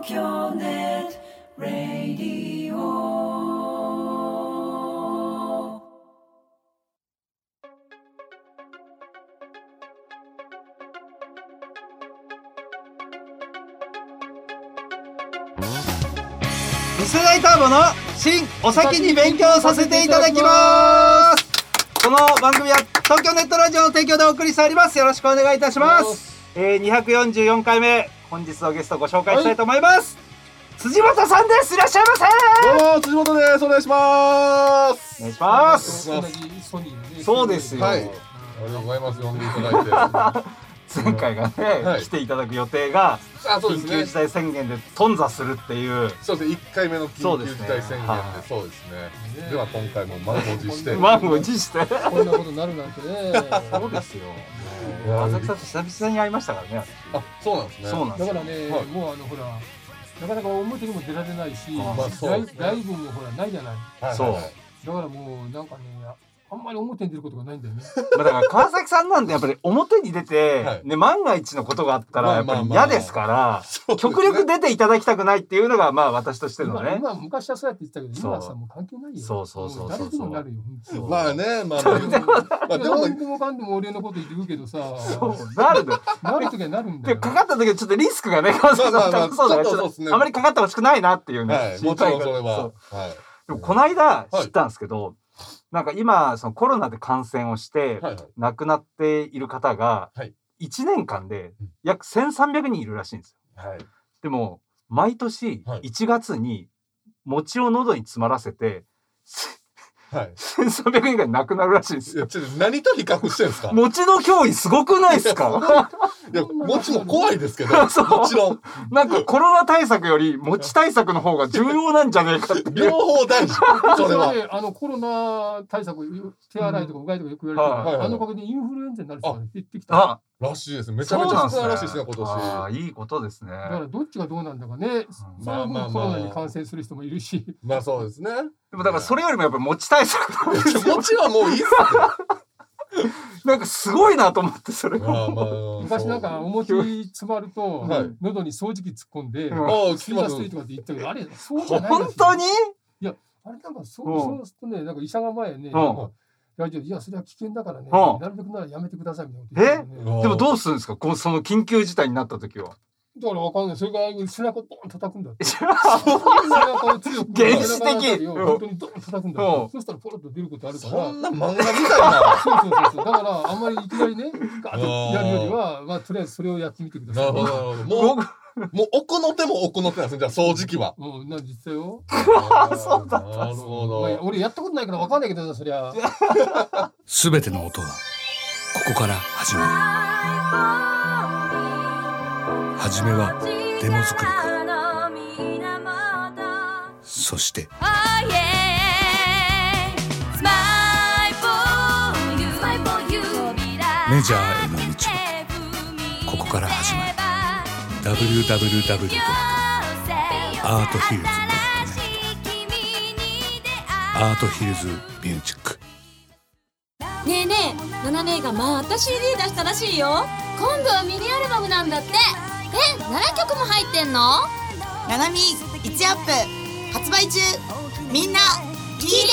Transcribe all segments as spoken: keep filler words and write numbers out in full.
東京ネットラディオ。 次世代ターボの新お先に勉強させていただきます。この番組は東京ネットラジオの提供でお送りしております。よろしくお願いいたします。えー、にひゃくよんじゅうよんかいめ、本日のゲストをご紹介したいと思います、はい、辻本さんです。いらっしゃいませ。 どうも辻本です。お願いします。 お願いします。そうですよ、 はい、ありがとうございます。呼んでいただいて前回がね、はい、来ていただく予定が緊急事態宣言で頓挫するっていう。 そうですね、いっかいめの緊急事態宣言で、そうですね。では今回も満を持して満を持してこんなことになるなんてね。 そうですよ。浅草と久々に会いましたからね。 あ、そうなんですね。 そうなんです。 だからね、もうあのほらなかなか表にも出られないし、ライブもほらないじゃない。 そう。 だからもうなんかね、あんまり表に出ることがないんだよね。 まあだから川崎さんなんてやっぱり表に出て、はい、ね、万が一のことがあったらやっぱり嫌ですから、まあまあまあ、極力出ていただきたくないっていうのがまあ私としてのね。 今、今昔はそうやって言ってたけど、今はさもう関係ないよ。 そうそうそうそう。 誰でもなるよ。 まあね、まあね。でも何でもかんでも俺のこと言って言うけどさ。 そうなるんだよ。 なる時はなるんだよ。 かかった時はちょっとリスクがね、川崎さんそうだね。あまりかかってほしくないなっていうね。 はい、もちろんそれは。はい。 でもこの間知ったんですけど。なんか今そのコロナで感染をして亡くなっている方がいちねんかんで約せんさんびゃくにんいるらしいんですよ。はい、でも毎年いちがつに餅を喉に詰まらせて、はい、せんさんびゃくにんぐらい亡くなるらしいんですよ。 ちょっと何と比較してるんですか。 餅の脅威すごくないですか。 いや餅も怖いですけどもちろんなんかコロナ対策より餅対策の方が重要なんじゃねえかって両方大事。それはあのコロナ対策手洗いとかうがいとかよく言われてる、あのおかげでインフルエンザになる人が減ってきたらしいです。めちゃめちゃ少ないらしいですね今年。 ああいいことですね。 だからどっちがどうなんだかね。まあまあコロナに感染する人もいるし。 まあそうですね。 でもだからそれよりもやっぱり餅対策餅はもういいっすよ。 なんかすごいなと思ってそれが。 昔なんかお餅詰まると喉に掃除機突っ込んで吸い出すとかって言ったけど、あれそうじゃない。 本当に？ いやあれなんかそうそうするとね、なんか医者が前ね、いやそれは危険だからね、なるべくならやめてくださいみたいなこと言って。 え？でもどうするんですか？こその緊急事態になった時は。 だからわかんない。それから背中をドン叩くんだって。 背中を強く原始的。 本当にドン叩くんだって。そしたらポロッと出ることあるから。 そんな漫画みたいな。 そうそうそうそう。だからあんまりいきなりね、ガーッとやるよりは、まあとりあえずそれをやってみてください。 なるほどなるほど。もうもう奥の手も奥の手なんですね。じゃあ掃除機は。 うん、なん実際よ。 そうだった。なるほど。 俺やったことないからわかんないけどさ、そりゃ。 すべての音はここから始まる。はじめはデモ作りからそしてメジャーへの道はここから始まる。 ダブリューダブリューダブリュー ドットアートヒルズ ドットネット アートヒルズミュージック。 ねえねえ、ナナ姉がまた シーディー 出したらしいよ。今度はミニアルバムなんだって。え、ななきょくも入ってんの？ ナナミいちアップ発売中。みんな聞いて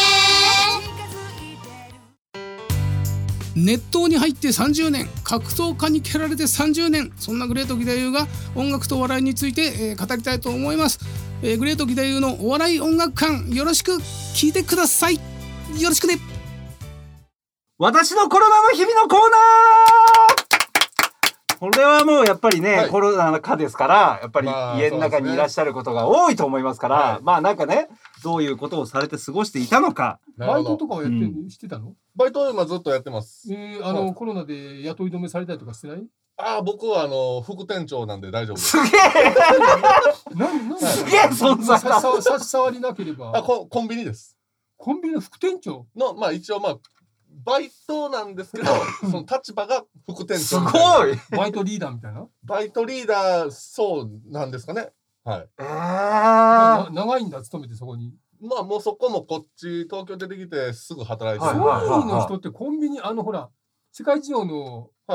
ね。熱湯に入ってさんじゅうねん、格闘家に蹴られてさんじゅうねん、そんなグレート義太夫が音楽とお笑いについて、えー、語りたいと思います、えー、グレート義太夫のお笑い音楽館、よろしく聞いてください。よろしくね。 私のコロナの日々のコーナー。これはもうやっぱりね、はい、コロナ禍ですからやっぱり家の中にいらっしゃることが多いと思いますから、まあ、ね、まあなんかね、どういうことをされて過ごしていたのか。 バイトとかはやって、うん、してたの？ バイトは今ずっとやってます。 えー、あの、はい、コロナで雇い止めされたりとかしてない？ ああ、僕はあの副店長なんで大丈夫です。 すげえすげえ存在だ。 差し障りなければ。 あ、コ、コンビニです。 コンビニの副店長の、まあ一応まあバイトなんですけどその立場が副店長。 すごい。 バイトリーダーみたいな。 バイトリーダー、そうなんですかね。はい。 えー、 長いんだ、勤めてそこに。 まあもうそこもこっち東京出てきてすぐ働いてる。 コンビニの人ってコンビニ、あのほら世界事情の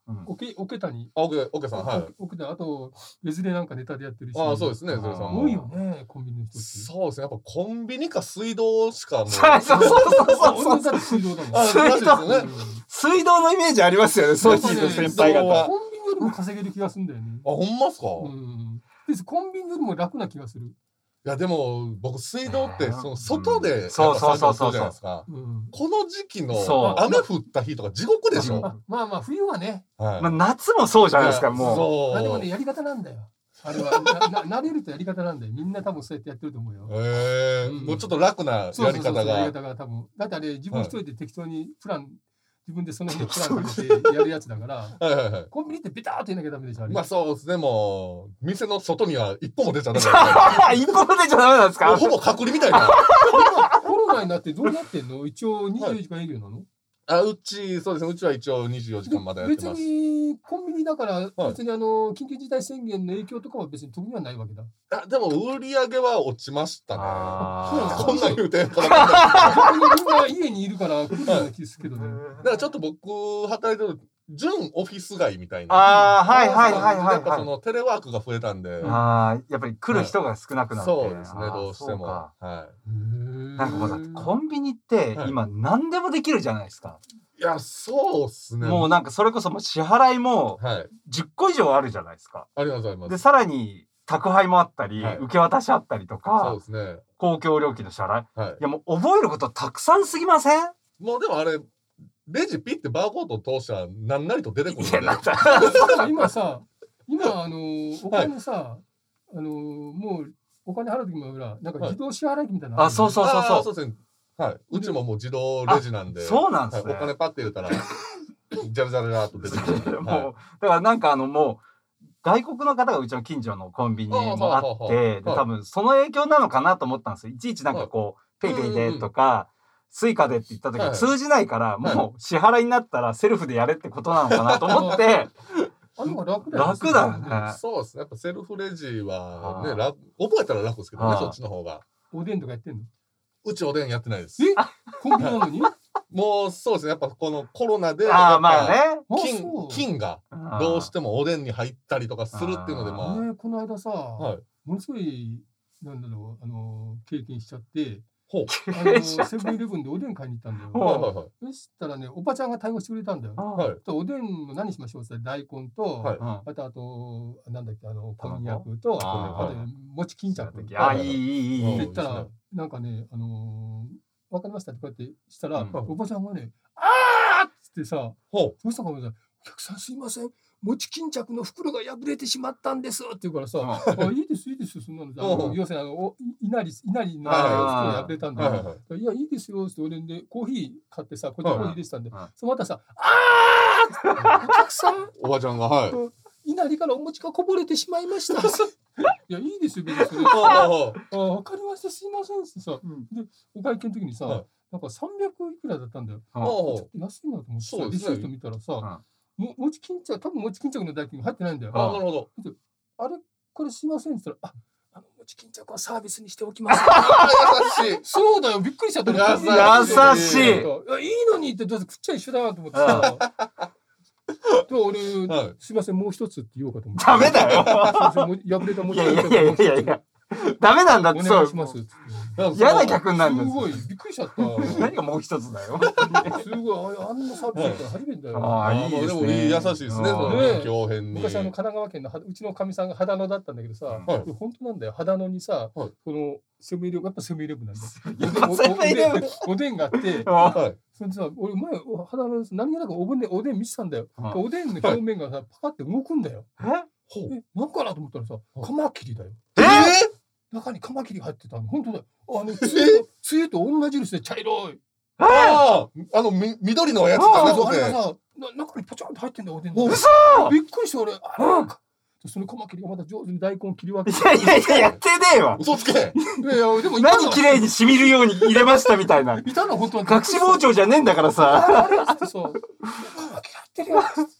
おけおけたに。 あ、おけおけさん、はい。 おけた、あとウェズレなんかネタでやってるし。 あ、そうですね、ウェズレさんも。 多いよね、コンビニの人って。 そうですね、やっぱコンビニか水道しかもう。 そうそうそうそうそう。 水道だもん。 水道ね。水道のイメージありますよね、そういう先輩方。 コンビニよりも稼げる気がするんだよね。 あ、ほんまっすか？ うん。コンビニよりも楽な気がする。 いやでも僕水道ってその外でそうそうそうそうじゃないですか。この時期の雨降った日とか地獄でしょ。 まあまあ冬はね。 まあ夏もそうじゃないですかもう。でもねやり方なんだよ。あれはな慣れるとやり方なんでみんな多分そうやってやってると思うよ。 へえ。もうちょっと楽なやり方が。 やり方が多分だってあれ自分一人で適当にプラン自分でその辺でプランしてやるやつだからコンビニってビターって言わなきゃダメでしょ。 まあそうですね。もう店の外には一歩も出ちゃダメ。 一歩も出ちゃダメなんですか？ ほぼ隔離みたいな。 コロナになってどうなってんの？一応にじゅうよじかん営業なの？ あ、うちそうですね。うちは一応にじゅうよじかんまでやってます。 別にコンビニだから別にあの緊急事態宣言の影響とかは別に特にはないわけだ。 あ、でも売り上げは落ちましたね。 こんなん言うてんかみんな家にいるから来るような気するけどね。 だからちょっと僕働いてる準オフィス街みたいな。 ああ、はいはいはいはい。 やっぱそのテレワークが増えたんで。 ああ、やっぱり来る人が少なくなって。 そうですね、どうしても。はい。 なんかもうだってコンビニって今何でもできるじゃないですか。 いや、そうっすね。 もうなんかそれこそもう支払いもじゅっこ以上あるじゃないですか。 ありがとうございます。 で、さらに宅配もあったり、受け渡しあったりとか、 そうですね。 公共料金の支払い。いやもう覚えることたくさんすぎません？ もうでもあれ、レジピッてバーコード通したら何なりと出てくるんで。 今さ、今あのお金さ、あのもうお金払う時もほらなんか自動支払い機みたいな。 あ、そうそうそうそう。 そうですね。はい。うちももう自動レジなんで。 そうなんですね。 お金パッて入れたら、ジャラジャラジャラっと出てくる。 もう、だからなんかあのもう、外国の方がうちの近所のコンビニもあって、で多分その影響なのかなと思ったんですよ。いちいちなんかこう、ペイペイでとか、スイカでって言った時に通じないから、もう支払いになったらセルフでやれってことなのかなと思って、 楽だ楽だよね。 そうですね。やっぱセルフレジはね、覚えたら楽ですけどね、そっちの方が。 おでんとかやってんの？ うちおでんやってないです。 え？コンビニなのに？ もうそうですね。やっぱこのコロナで、 ああまあね、 金金がどうしてもおでんに入ったりとかするっていうので、まあ。 ね、この間さ、ものすごいなんだろうあの経験しちゃって、あのセブンイレブンでおでん買いに行ったんだよ。そしたらね、おばちゃんが対応してくれたんだよ。おでんの何しましょうって大根と、あとあとなんだっけあのこんにゃくと、あと餅巾着。 あ、いいいいいい。 って言ったらなんかね、あのわかりましたってこうやってしたら、おばちゃんがね、あーっつってさ、そうしたからお客さんすいません。餅巾着の袋が破れてしまったんですって言うからさ、あいいですいいですそんなの。要するにあのいなりいなりの袋が破れたんだよ。いやいいですよって俺でコーヒー買ってさ、こっちコーヒー入れてたんで、そのまたさ、あーお客さんおばちゃんがはい。 いなりからお餅がこぼれてしまいました。いやいいですよ別にそれ。あわかりましたすいませんってさ、でお会計の時にさ、なんかさんびゃくいくらだったんだよ。ちょっと安いなと思ってレシート見たらさ。も餅巾着多分餅巾着の代金が入ってないんだよ。 あ、なるほど。 あれこれすいませんって言ったら、あ、あの餅巾着はサービスにしておきます。 優しい。 そうだよ、びっくりしちゃった。 優しい。いいのにってどうせ食っちゃ一緒だなと思ってさ。と俺すいませんもう一つって言おうかと思って。 ダメだよ。 破れた餅巾着。 いやいやいやいや。ダメなんだってそう。嫌な客になるんだ。 すごいびっくりしちゃった。 何がもう一つだよ。 すごいあんなサービスだったら初めてだよ。 ああいいですね。でも優しいですね。その強変に。 昔あの神奈川県のうちのかみさんが秦野だったんだけどさ、これ本当なんだよ。秦野にさ、このセブンイレブンやっぱセブンイレブンなんだよ。おでんがあって、それでさ俺前秦野です何気なくおでんおでん見せたんだよ。おでんの表面がさパカって動くんだよ。え？なんかなと思ったらさカマキリだよ。 え？ 中にカマキリ入ってたの。本当だよ。あのつゆとつゆと同じですね。茶色い。 ああ、あのみ緑のやつだね。 あれがさ中にポチャンと入ってんだよおでん。 嘘！ びっくりした俺。そのカマキリがまた上手に大根切り分けて。 いやいやいややってねえわ。 嘘つけ。 いやでも何綺麗に染みるように入れましたみたいな。 いたの本当は。 隠し包丁じゃねえんだからさ。 あれってさカマキリ入ってるよ。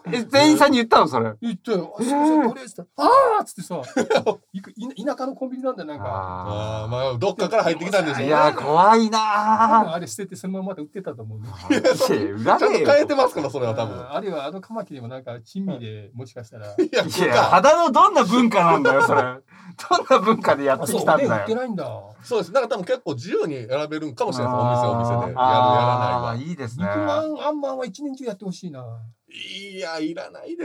え店員さんに言ったのそれ？ 言ったよ。あ、すいません、とりあえずあーっつってさ、いく田舎のコンビニなんだよなんか。 ああ、まあどっかから入ってきたんでしょうね。 いや怖いな。 あれ捨ててそのままで売ってたと思うね。 ちゃんと変えてますからそれは多分。 あるいはあのカマキリもなんか珍味でもしかしたら。いやいや、肌のどんな文化なんだよそれ。どんな文化でやってきたんだよ。 売ってないんだ。 そうです。だから多分結構自由に選べるんかもしれないです。お店お店でやるやらないは。 いいですね。 肉まんあんまんは一年中やってほしいな。 いやいらないです。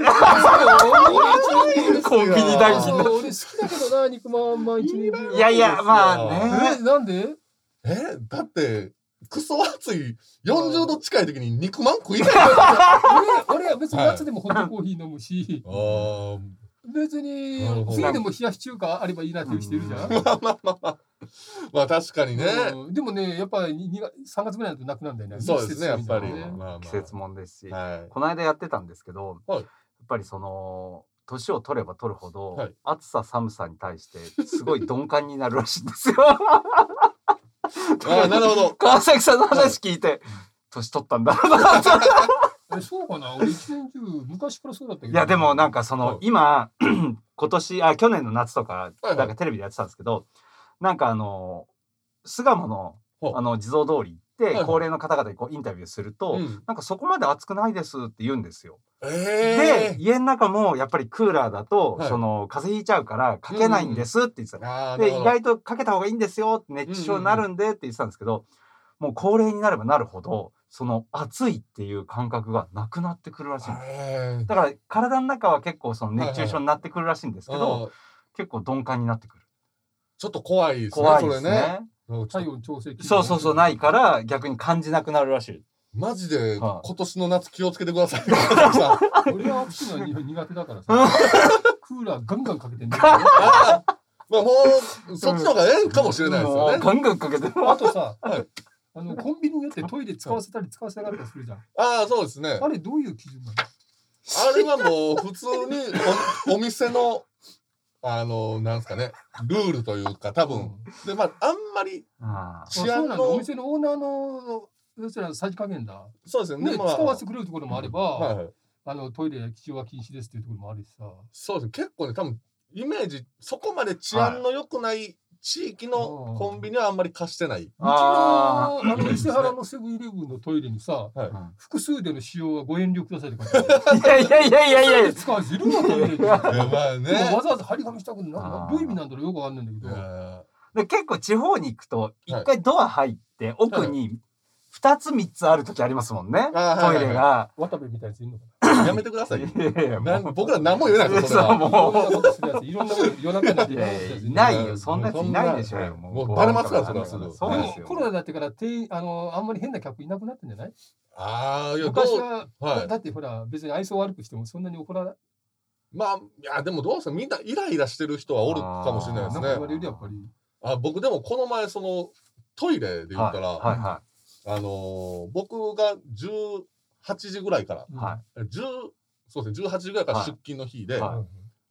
コンビニ大臣の。俺好きだけどな肉まんあんまん一年中。 いやいやまあね。 えなんで？ えだってクソ暑いよんじゅうど近い時に肉まん食いたい。 俺俺は別に夏でもホットコーヒー飲むし。ああ。別に冬でも冷やし中華あればいいなっていう人いるじゃん。 まあまあまあまあ確かにね。 でもねやっぱりさんがつぐらいだとなくなるんだよね。 そうですねやっぱり季節もんですし、この間やってたんですけど、やっぱりその年を取れば取るほど暑さ寒さに対してすごい鈍感になるらしいんですよ。 ああなるほど。 川崎さんの話聞いて年取ったんだろうな。 えそうかな。俺一年中昔からそうだったけど。 いやでもなんかその今今年あ去年の夏とかなんかテレビでやってたんですけど、なんかあの巣鴨のあの地蔵通り行って高齢の方々にこうインタビューすると、なんかそこまで暑くないですって言うんですよ。で家の中もやっぱりクーラーだとその風邪ひいちゃうからかけないんですって言ってた。で意外とかけた方がいいんですよって熱中症になるんでって言ってたんですけど、もう高齢になればなるほどその暑いっていう感覚がなくなってくるらしいんです。だから体の中は結構その熱中症になってくるらしいんですけど、結構鈍感になってくる。 ちょっと怖いですね。 怖いですね。 体温調整器。 そうそうそうないから逆に感じなくなるらしい。 マジで今年の夏気をつけてください。 俺は暑いの苦手だからさ。クーラーガンガンかけてんだよ。 まあもうそっちの方がええかもしれないですよね。 ガンガンかけて。 あとさ。あのコンビニによってトイレ使わせたり使わせなかったりするじゃん。 ああそうですね。 あれどういう基準なの？ あれはもう普通に お, お店のあのなんですかねルールというか多分、うん、でまああんまり治安のお店のオーナーの要するにさじ加減だ。 そうですね。 ね、まあ、使わせてくれるところもあれば、うんはいはい、あのトイレ使用は禁止ですっていうところもあるしさ。 そうですね。結構ね多分イメージそこまで治安の良くない、はい地域のコンビニはあんまり貸してない。うちのあの伊勢原のセブンイレブンのトイレにさ、はい、複数での使用はご遠慮くださいって書いてある。いやいやいやいやいや。使う人いるのトイレに。まあね。わざわざ張り紙したくない。どういう意味なんだろうよくわかんないんだけど。 で結構地方に行くと一回ドア入って奥に二つ三つある時ありますもんね。トイレが。 渡部みたいなやついるのかな。 やめてください。僕ら何も言えないですよ。それはもういろんなこと夜中になっていないよ。そんなやついないでしょよ。 もうバレますからそれはすぐ。 そうですよ。 コロナだってからあのあんまり変な客いなくなってんじゃない？ ああいや昔はだってほら別に愛想悪くしてもそんなに怒らない。 まあいやでもどうですかみんなイライラしてる人はおるかもしれないですね。 なんか言われるやっぱり。あ僕でもこの前そのトイレで言ったらあの僕がじゅうはちじぐらいからじゅうそうですね、じゅうはちじぐらいから出勤の日で、はい、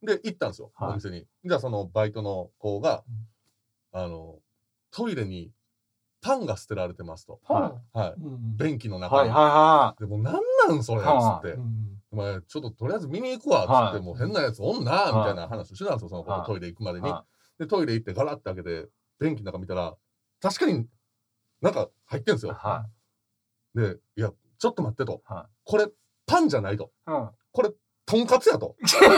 で、行ったんですよ、はい、お店に。じゃあ、そのバイトの子が、うん、あの、トイレにパンが捨てられてますと。はい。はいうん、便器の中に。はいはいはい。でも、なんなんそれっつって。お前、ちょっととりあえず見に行くわっつって、はい、もう変なやつおんなみたいな話をしてたんですよ、その子、はい、トイレ行くまでに。で、トイレ行ってガラッて開けて、便器の中見たら、確かになんか入ってんですよ。はい。で、いや、ちょっと待ってと。はい、これ、パンじゃないと。うんこれ、とんかつやと。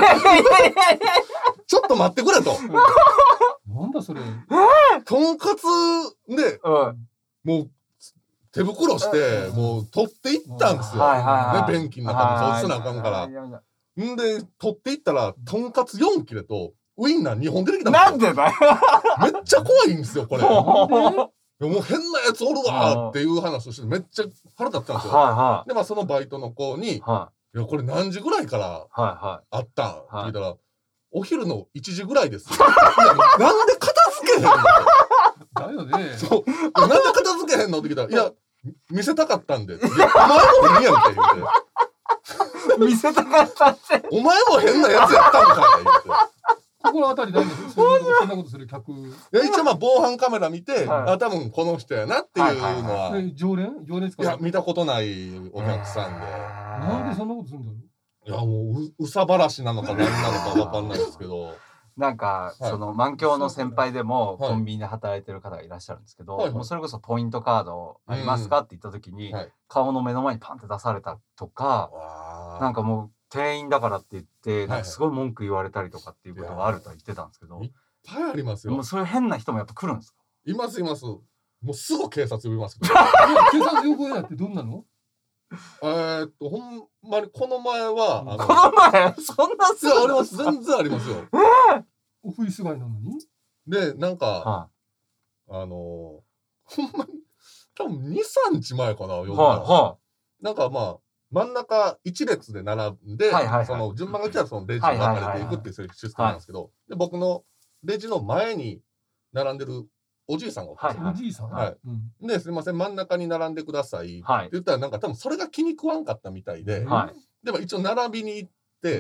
ちょっと待ってくれと。 なんだそれ。 とんかつで、もう、手袋して、もう、取っていったんですよ。ね、便器の中にそうしなあかんから。んで、取っていったら、とんかつよん切れと、ウインナーにほん出てきたんですよ。 なんでだよ。 めっちゃ怖いんですよ、これ。もう変なやつおるわっていう話をして、めっちゃ腹立ったんですよ。で、まあ、そのバイトの子に、いやこれ何時ぐらいからあったん、はいはい、って聞いたらお昼のいちじぐらいです。いやなんで片付けへんのだよね。 そうなんで片付けへんのって聞いたらいや見せたかったんで。いやお前も変やんけ言うて。見せたかったって。 お前も変なやつやったんかい言うて。 心当たりないんですよ。そんなことする客。いや一応まあ防犯カメラ見て、はい、あ多分この人やなっていうのは。 はいはいはい、常連常連ですか。 いや見たことないお客さんで。 なんでそんなことするんだろう。 いやもううさばらしなのか何なのかわかんないですけどなんか、はい、その満響の先輩でもコンビニで働いてる方がいらっしゃるんですけど、はい、もうそれこそポイントカードありますか、うん、って言った時に、はい、顔の目の前にパンって出されたとか、なんかもう店員だからって言ってなんかすごい文句言われたりとかっていうことがあるとは言ってたんですけど、 いっぱいありますよ。 もうそういう変な人もやっぱ来るんですか？ いますいます。もうすぐ警察呼びますけど警察呼ぶやってどんなの？ えっとほんまにこの前は、 うん、あのこの前そんなすぐあります全然ありますよ。 えー、オフィス街なのにでなんか、はあ、あのー、ほんまに多分にさんにちまえかな呼んだら、はあはあ、なんかまあ真ん中一列で並んで、はいはいはい、その順番が来たらそのレジに分かれていくっていうそういうシステムなんですけど、はいはいはいはい、で僕のレジの前に並んでるおじいさんがおったんですよ。 おじいさん、 はい、うん、ですいません真ん中に並んでください、はい、って言ったらなんか多分それが気に食わんかったみたいで、はい、でも一応並びに行って、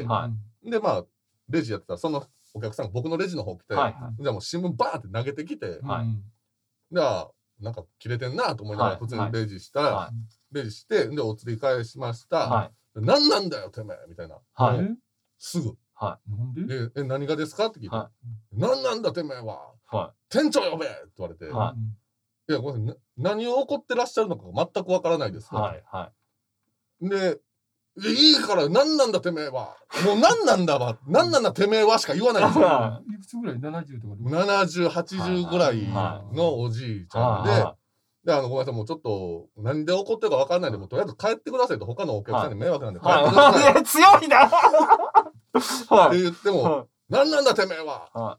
はい、でまあレジやってたらそのお客さんが僕のレジの方来て、はいはい、じゃあもう新聞バーって投げてきて、はい、じゃあなんか切れてんなと思いながら普通にレジしたら、はい、レジしてでお釣り返しました、はい、何なんだよてめえみたいな、はい、すぐ、はい、でえ何がですかって聞いて、はい、何なんだてめえは、はい、店長呼べって言われて、はい、いやごめんなさい何を怒ってらっしゃるのか全くわからないです、はいはい、でいいから何なんだてめえはもう何なんだわ何なんだてめえはしか言わないんですよ。 いくつぐらいななじゅうとかななじゅう、はちじゅうぐらいのおじいちゃんで、であのごめんなさいもうちょっと何で怒ってるか分かんないんでもうとりあえず帰ってくださいと他のお客さんに迷惑なんで帰ってください、 はい、強いなって言っても何なんだてめえは、はい、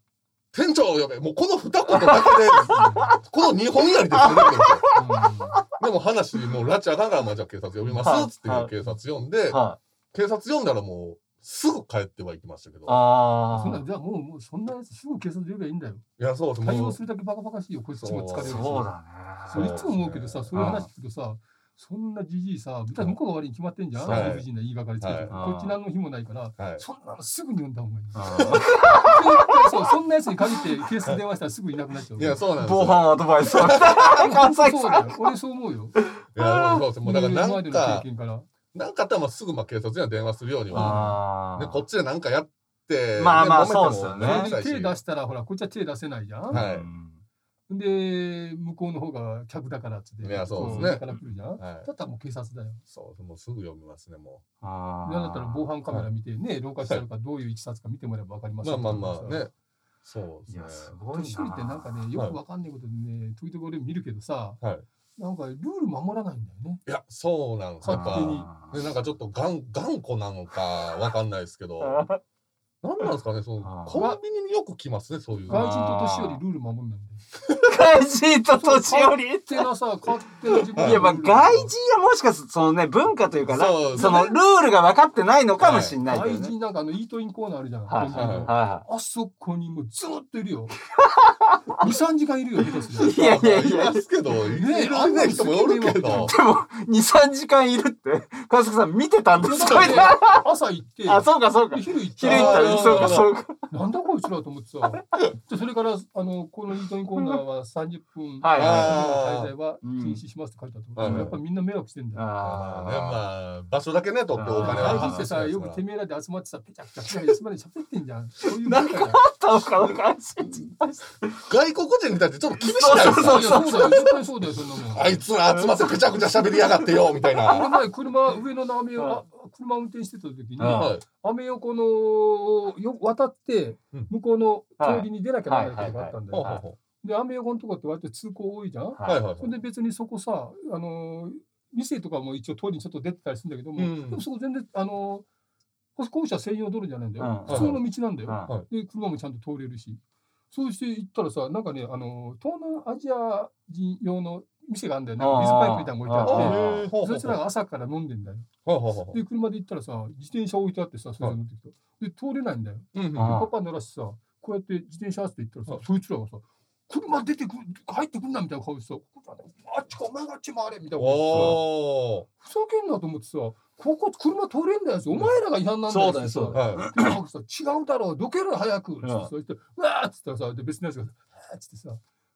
店長を呼べもうこの二言だけでこの二本やりで済んでるんですよ、うん、でも話もう拉致あかんからまあじゃあ警察呼びますっつって警察呼んで、はい、警察呼んだらもうすぐ帰ってはいきましたけど。 ああ。そんなじゃあもうもうそんなやつすぐ警察呼べばいいんだよ。 いやそうです。 対応するだけバカバカしいよこっちも疲れるし。 そうだね。 それいつも思うけどさそういう話聞くとさそんなじじいさ向こうが悪いに決まってんじゃん。理不尽な言いがかりつけてこっち何の日もないからそんなのすぐに呼んだ方がいい。そうそんなやつに限って警察電話したらすぐいなくなっちゃう。 いやそうなんです。 防犯アドバイス。関西そうだよ。俺そう思うよ。 いやそうです。もうだからなんか。なんかあったらすぐまあ警察には電話するようには、ね、こっちでなんかやってまあまあそうですよね。 手出したらほらこっちは手出せないじゃん。はい。で向こうの方が客だからっつって、いやそうですね。 だから来るじゃん。はい、だったらもう警察だよ。 そうもうすぐ読みますねもう。 ああ。なんだったら防犯カメラ見てね廊下してあるかどういういきさつか見てもらえばわかります。 まあまあまあね。そうですね。 すごいな。 年寄りってなんかねよくわかんないことでね時々俺見るけどさ。はい。なんかルール守らないんだよね。 いやそうなんですよ。でなんかちょっと頑頑固なのかわかんないですけど、なんなんですかねそのコンビニによく来ますねそういう。 外人と年寄りルール守んないんで。 外人と年寄りってなさ勝手な自分。 いやまあ外人はもしかするとそのね文化というかなそのルールが分かってないのかもしれないけどね。 外人なんかあのイートインコーナーあるじゃん。あそこにもずっといるよ。に、さんじかんいるよ下手する。 いやいやいやいますけどねあんな人もおるけど。でもに、さんじかんいるって川崎さん見てたんですか？ 朝行ってあそうかそうか昼行った昼行ったそうかそうかなんだこいつらと思ってさそれからあのこのイートインコーナーはさんじゅっぷん滞在は禁止しますって書いてあったやっぱみんな迷惑してんだよ。 まあ場所だけね取ってお金は外人ってさよくてめえらで集まってさペチャペチャペチャ休まで喋ってんじゃん。そういうなんかあったのかな感じ。 外国人に対してちょっと厳しいないですか？ そうそうそうだよ絶対そうだよそんなもん。 あいつら集まってペチャペチャ喋りやがってよみたいな。 この前車上のアメ横車運転してた時にアメ横のよ渡って向こうの通りに出なきゃならないことがあったんだよ。でアメ横のとこって割と通行多いじゃん。それで別にそこさあの店とかも一応通りにちょっと出てたりするんだけども、でもそこ全然あの歩行者専用道路じゃないんだよ。普通の道なんだよ。で車もちゃんと通れるし。そうして行ったらさなんかねあの東南アジア人用の店があるんだよね。水パイプみたいなの置いてあってそいつらが朝から飲んでんだよ。で車で行ったらさ自転車置いてあってさそいつら乗ってきた。で通れないんだよ。でパパ乗らしてさこうやって自転車って言ったらさそいつらがさ車出てくる入ってくんなみたいな顔してさあっちかお前があっち回れみたいな顔してさふざけんなと思ってさここ車通れんだよお前らが違反なんだよ。 そうだよそうだよ。 違うだろうどけろ早く。そしてうわーっつったらさ別のやつがっつってさ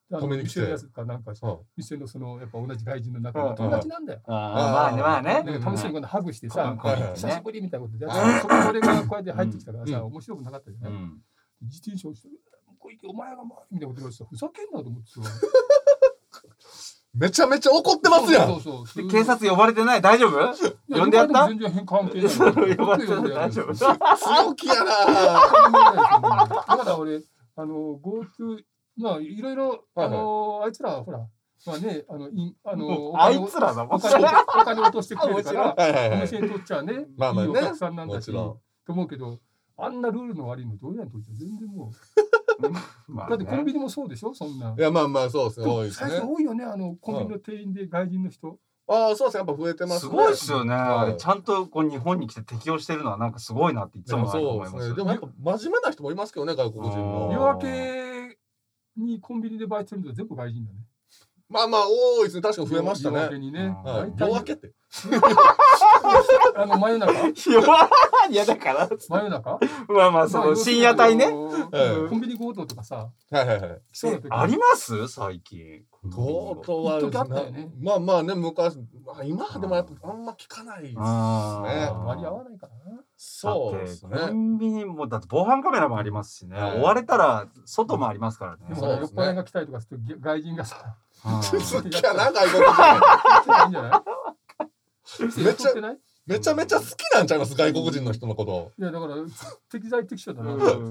あの店のやつかなんか店のそのやっぱ同じ外人の中で友達なんだよ。 まあねまあね。 楽しいことハグしてさ久しぶりみたいなことでそれがこうやって入ってきたからさ面白くなかったじゃない。自転車をしてこいてお前がまあみたいなこと言われてさふざけんなと思ってさ。 めちゃめちゃ怒ってますやん。 そうそうそう。警察呼ばれてない大丈夫？呼んでやった？ 全然関係ない。 呼ばれてない大丈夫？ 強気やな。 だから俺あの GoTo まあいろいろあのあいつらほらまあねあのいあのあいつらだもん。 お金落としてくれるからお店にとっちゃねいいお客さんなんだしと思うけどあんなルールの悪いのどうやんとっちゃ全然もう。だってコンビニもそうでしょそんな。 いやまあまあそうですね多いですね。 最近多いよねあのコンビニの店員で外人の人。 ああそうですねやっぱ増えてますね。 すごいですよね。あれちゃんとこう日本に来て適応してるのはなんかすごいなっていつも思います。 でもやっぱ真面目な人もいますけどね外国人の。 夜明けにコンビニでバイトするの全部外人だね。 まあまあ多いですね確かに増えましたね。 夜明けにね。 夜明けって。 あの真夜中。 いやだから真夜中。 まあまあその深夜帯ね。 コンビニ強盗とかさ。 はいはいはい。 あります最近。 強盗はまあまあね昔今でもやっぱあんま聞かないですね。 割り合わないからな。 そうですね。 コンビニもだって防犯カメラもありますしね。追われたら外もありますからね。 でも酔っ払いが来たりとかすると外人がさ。 好きやな外国人。 いいんじゃない？ めちゃめちゃめちゃ好きなんちゃいます外国人の人のこと。 いやだから適材適所だな。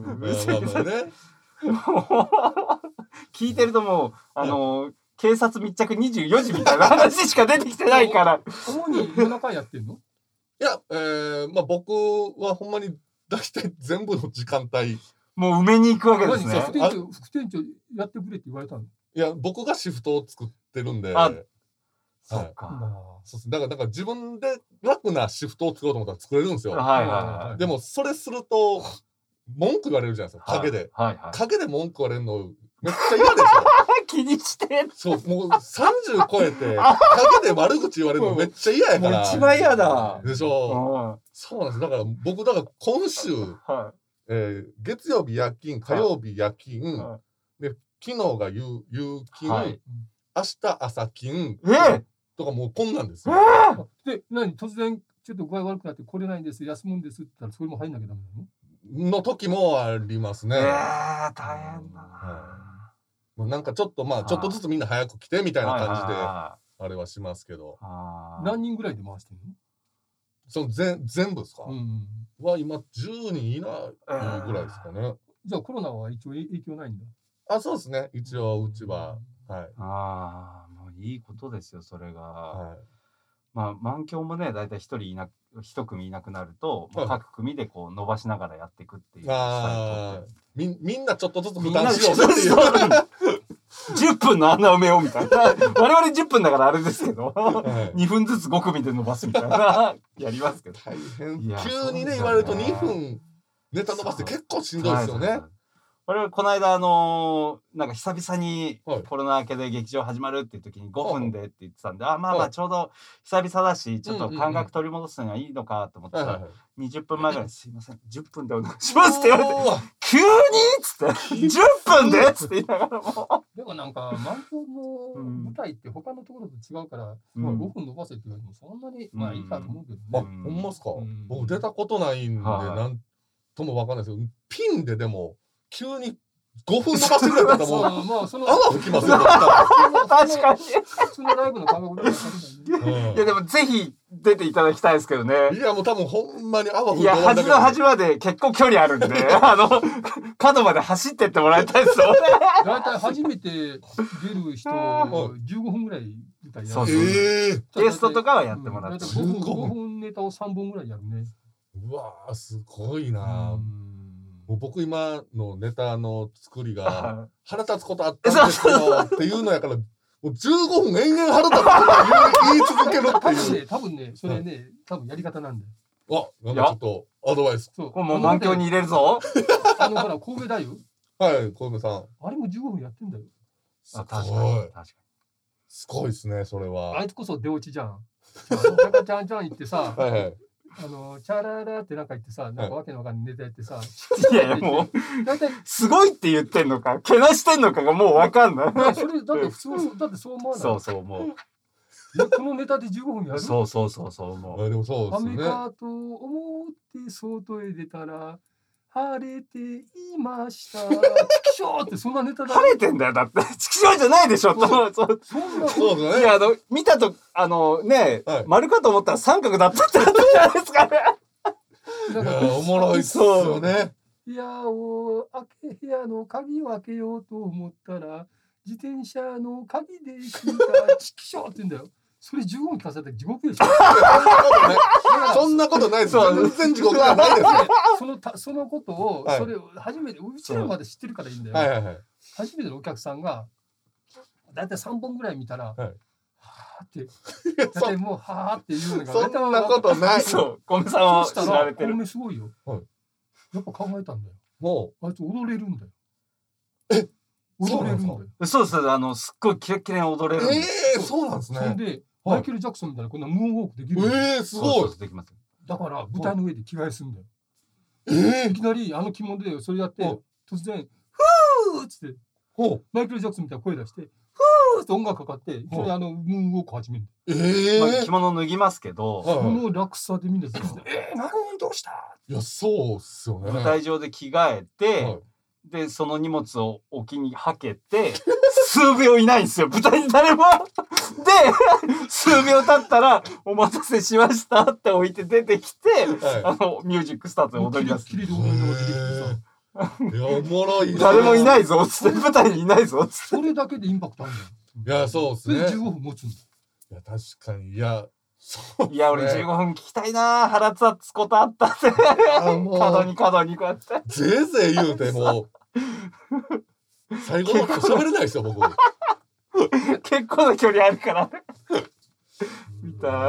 聞いてるともうあの警察密着にじゅうよじみたいな話しか出てきてないから。 主に夜中やってんの？ いやまあ僕はほんまに大体全部の時間帯もう埋めに行くわけですね。 副店長副店長やってくれって言われたの？ いや僕がシフトを作ってるんで。 そっか。 そうです。だからだから自分で楽なシフトを作ろうと思ったら作れるんですよ。 はいはいはい。 でもそれすると文句言われるじゃないですか。陰で。 はいはい。 陰で文句言われるのめっちゃ嫌でしょ。 気にして。 そうもうさんじゅう超えて陰で悪口言われるのめっちゃ嫌やから。 一番嫌だ。 でしょ。そうなんです。だから僕だから今週月曜日夜勤、火曜日夜勤で昨日が夕勤、明日朝勤。 えとかもうこんなんですよ。 で、何突然ちょっと具合悪くなって来れないんです、休むんですって言ったらそれも入んなきゃダメなの？の時もありますね。 えー、大変だな。 なんかちょっとまあちょっとずつみんな早く来てみたいな感じであれはしますけど。 何人ぐらいで回してるの？ その全全部ですか？は今じゅうにんいないぐらいですかね。 じゃあコロナは一応影響ないんだ？ あ、そうですね。一応うちははい。 ああ。いいことですよそれが、はい、まあ満響もねだいたい一人いな一組いなくなると、はい、各組でこう伸ばしながらやっていくっていうスタイルをとってみみんなちょっとずつ負担しようっていうじゅっぷんの穴埋めようみたいな我々じゅっぷんだからあれですけど、はい、にふんずつご組で伸ばすみたいなやりますけど大変急にね言われるとにふんネタ伸ばすって結構しんどいですよね。 我々この間あのー、なんか久々にコロナ明けで劇場始まるっていう時にごふんでって言ってたんで、はい、あまあまあちょうど久々だしちょっと感覚取り戻すにはいいのかと思ってたらにじゅっぷんまえぐらいすいませんじゅっぷんでお願いしますって言われて急にっつってじゅっぷんでっつって言いながらもでもなんか満響の舞台って他のところと違うから、うん、ごふん伸ばせって言われてもそんなにまあいいかと思うけどね。 あ、ほんまっすか？僕出たことないんでなんともわかんないですけどピンででも急にごふん伸ばしてくれたらもう泡吹きますよ。 確かに。 普通のライブの感覚だったらね。いやでもぜひ出ていただきたいですけどね。 いやもう多分ほんまに泡吹いて。いや端の端まで結構距離あるんで、あの角まで走ってってもらいたいですよね。 だいたい初めて出る人じゅうごふんぐらい舞台やる。 そうそう。ゲストとかはやってもらって。 ごふんネタをさんぼんぐらいやるね。 うわーすごいな。もう僕今のネタの作りが腹立つことあったんですよっていうのやからもうじゅうごふん延々腹立つこと言い続けるっていう。 多分ねそれね多分やり方なんだよ。あ、なんかちょっとアドバイス。 そう、もう満響に入れるぞ。 あのほら神戸太夫。 はい、神戸さん。 あれもじゅうごふんやってんだよ。 あ、確かに確かに。すごいですねそれは。 あいつこそ出落ちじゃん。タカちゃんちゃん言ってさ。はいはい。 あのチャララってなんか言ってさ、なんかわけのわかんないネタやってさ、 いやいやもうすごいって言ってんのかけなしてんのかがもうわかんない。 それだって普通だってそう思わない。 そうそうもう。 このネタでじゅうごふんやる。 そうそうそうそうもう。 でもそうですね。 雨かと思って外へ出たら晴れていました。チキショーってそんなネタだ。 晴れてんだよだって。チキショーじゃないでしょ。そうそうそんなそうですね。 いやあの見たとあのね、はい、丸かと思ったら三角だったってなったじゃないですかね。 だからおもろいっすよね。 部屋を開け部屋の鍵を開けようと思ったら自転車の鍵で引いたチキショーって言うんだよ。それじゅうごふん聞かせたら地獄でしょ。 そんなことないです。全然地獄じゃないですよ。 そのたそのことを、はい、それを初めてうちらまで知ってるからいいんだよ。 はいはいはい、 初めてのお客さんがだいたいさんぼんぐらい見たら、はい、はーってだいたいもうはーっていうのがそんなことない。 そうコメさんは知られてる。 コメすごいよ。はい、やっぱ考えたんだよ。 もうあいつ踊れるんだよ。 え踊れるんだよ。 そうですあのすっごいキレッキレに踊れるんで。 えー、そうなんですね。 そんでマイケル・ジャクソンみたいなこんなムーンウォークできる。 えー、すごい。 できます。 だから舞台の上で着替えするんだよ。 えー、 いきなりあの着物でそれやって突然フーっつってマイケル・ジャクソンみたいな声出してフーって音楽かかっていきなりあのムーンウォーク始める。 えーまあ、着物脱ぎますけど、 その落差でみんなえー、何どうした。 いやそうっすよね。 舞台上で着替えて、はい、でその荷物を沖にはけて数秒いないんですよ舞台に誰もで数秒経ったらお待たせしましたって置いて出てきて、はい、あのミュージックスタートで踊り出す。 キレキレで踊りが出てきてさ、 いやおもろいな。 誰もいないぞつって舞台にいないぞつってそれだけでインパクトあるんだよ。いやそうっすね。 じゅうごふん持つんだ。 いや確かにいやそう、ね、 いや俺じゅうごふん聞きたいな。腹立つことあったって角に角にこうやってぜいぜい言うてもう最後のこと喋れないですよ僕。 結構な距離あるから見た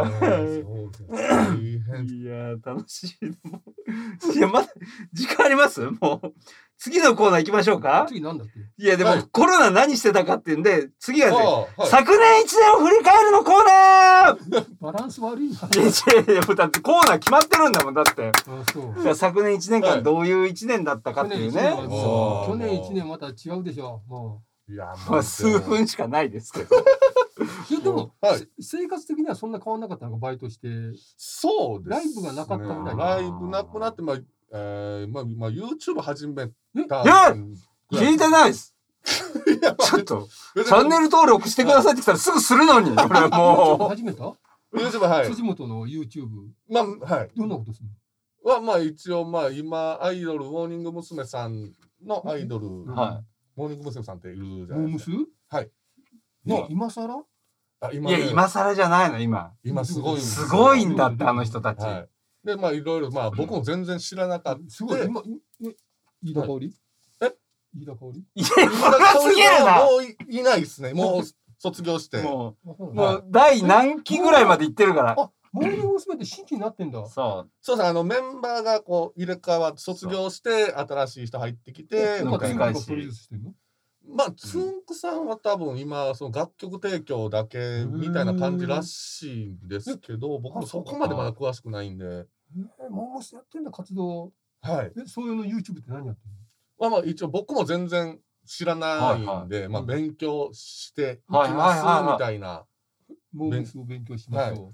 いや楽しい。いやまだ時間あります。もう次のコーナー行きましょうか。 次なんだっけ。 いやでも、はい、コロナ何してたかっていうんで次はね、 はい、 昨年いちねんを振り返るのコーナー。 バランス悪いな。いやいやいやだってコーナー決まってるんだもんだって。 あそう昨年いちねんかんどういういちねんだったかっていうね。 はい、去年いちねんまた違うでしょもう。いやまあ数分しかないですけど。 いやでも、はい、生活的にはそんな変わんなかったのかバイトして。 そうです、ね、 ライブがなかったみたいな。 ライブなくなってまあ、えー、まあまあ YouTube 始めた。 いや聞いてないです。ちょっとチャンネル登録してくださいって来たらすぐするのに。これもう。 始めた ？YouTube はい。 辻本の YouTube。 まあはい。 どんなことするの？はまあ一応まあ今アイドルモーニング娘。さんのアイドル、 はい、 モーニング娘。さんっているじゃないですか。 モームス？ はい。 ね今更？ あ今、ね、いや今更じゃないの今。 今すごいすごいんだってあの人たち。はい、 でまあいろいろまあ僕も全然知らなかった。 すごい今え飯田香織？ え？ 飯田香織？ いや若すぎるな。 もういないですね。もう卒業して。 もうもう第何期ぐらいまで行ってるから。 あモーニング娘。って新規になってんだ。 そうそうです。あのメンバーがこう入れ替わって卒業して新しい人入ってきてみたいな。プロデュースしてんの？ まあつんくさんは多分今その楽曲提供だけみたいな感じらしいんですけど、僕もそこまでまだ詳しくないんで。えー、モームスやってんだ活動。 はい。 えそういうの YouTube って何やってんの？ まあまあ一応僕も全然知らないんで、はいはい、まあ勉強していきますみたいな。 モームスを勉強しましょう。はい、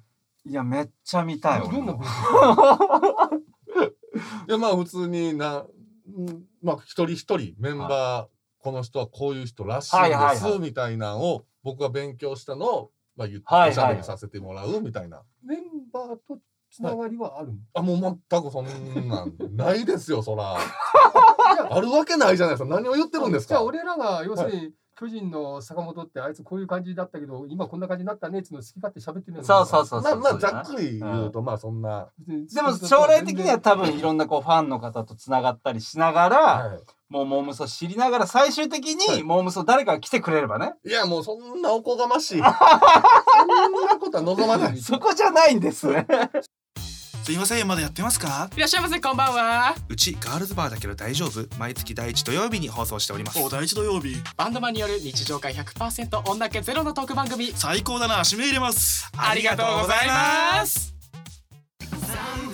いやめっちゃ見たい。 どんな勉強？ いやまあ普通になまあ一人一人メンバー、はい、この人はこういう人らしいんです、はいはいはい、みたいなのを僕が勉強したのをまあ言っておしゃべりさせてもらうみたいな。 メンバーとつながりはあるの？ あもう全くそんなんないですよそら。あるわけないじゃないですか。何を言ってるんですか。 じゃあ俺らが要するに、はい、巨人の坂本ってあいつこういう感じだったけど今こんな感じになったねっていうのを好き勝手喋ってるの。 そうそうそうそう。 まあまあざっくり言うと、うん、まあそんな。 でも将来的には多分いろんなこうファンの方とつながったりしながら、はい、もうモームスを知りながら最終的にモームスを誰かが来てくれればね。 いやもうそんなおこがましい。そんなことは望まない。 そこじゃないんですね。 すいませんまだやってますか？ いらっしゃいませこんばんは。 うちガールズバーだけど大丈夫？毎月第一土曜日に放送しております。 お第一土曜日バンドマンによる日常会 ひゃくパーセント 女気ゼロのトーク番組。 最高だな。締め入れます。 ありがとうございます。 さ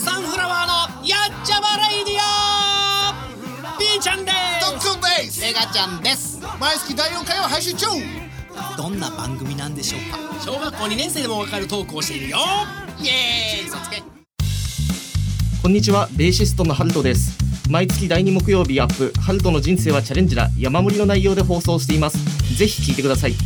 サンフラワーのやっちゃまレイディオ。 B ちゃんです。 ドックンです。 メガちゃんです。 毎月だいよんかいを配信中。 どんな番組なんでしょうか。小学校にねん生でもわかるトークをしているよ。イエーイ、嘘つけ。 こんにちは、ベーシストのハルトです。毎月だいに木曜日アップ、ハルトの人生はチャレンジだ、山盛りの内容で放送しています。ぜひ聞いてください。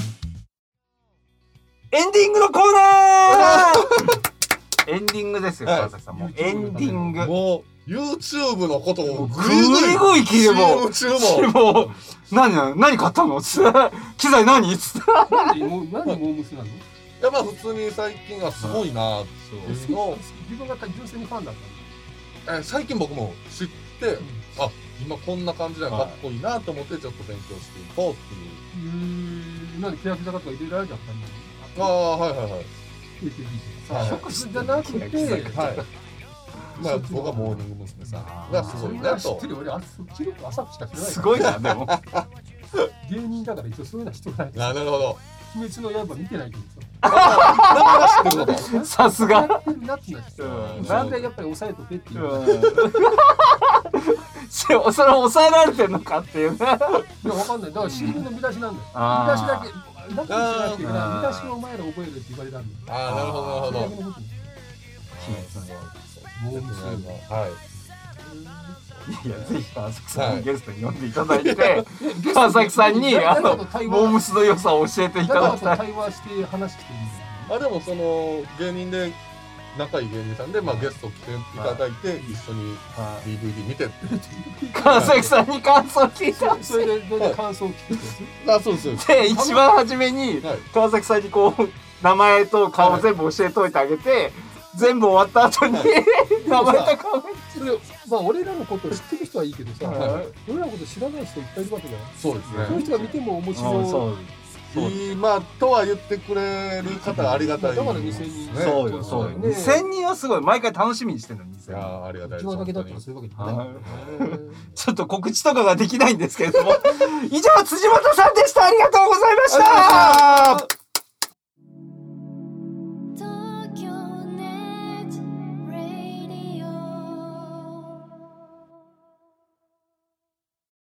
エンディングのコーナーエンディングですよ、川崎さん。もうエンディング。 もう YouTube のことをグイグイ聞いても、 シーエム中もう何何買ったの？機材何？つって。 何モームスなの？ いや、まあ普通に最近はすごいなっていうのを、 自分が純粋にファンだったの。え最近僕も知って、あ、今こんな感じでかっこいいなと思ってちょっと勉強していこうっていう。 うーん、何欅坂とかいろいろあるじゃん。 ああ、はいはいはい。 職種じゃなくて、はい。 まあ僕はモーニング娘。さんがすごいなと。 知ってる。俺あそっちの浅くしか知らない。 すごいなでも。 芸人だから一応そういうのは人がない。 あ、なるほど。 鬼滅の刃見てないけどさ。さすが。 なんでやっぱり抑えとけっていう。 それを抑えられてんのかっていうね。いやわかんない。だから シーエム の見出しなんだよ。見出しだけ。だってしなきゃいけない。見出しをお前ら覚えるって言われたんだよ。 ああ、なるほどなるほど。はい。 いや、ぜひ川崎さんにゲストに呼んでいただいて、川崎さんにあのモームスの良さを教えていただきたい。 対話して話していいんだよ。あ、でもその芸人で仲いい芸人さんで、まあゲスト来ていただいて一緒に ディーブイディー 見てって川崎さんに感想聞いた。 それでどういう感想を聞くんです？ あ、そうです。 で、一番初めに川崎さんにこう名前と顔を全部教えといてあげて、全部終わった後に名前と顔。 まあ俺らのことを知ってる人はいいけどさ、俺らのこと知らない人いっぱいいるわけだよ。 そうですね。 そういう人が見ても面白い。まあとは言ってくれる方はありがたい。 だからにせんにん。 そうよそうよ。にせんにんはすごい毎回楽しみにしてるのにせんにん。 ああ、ありがたいです。 一話だけだったらそういうわけじゃない。 ちょっと告知とかができないんですけれども、以上辻本さんでした。ありがとうございました。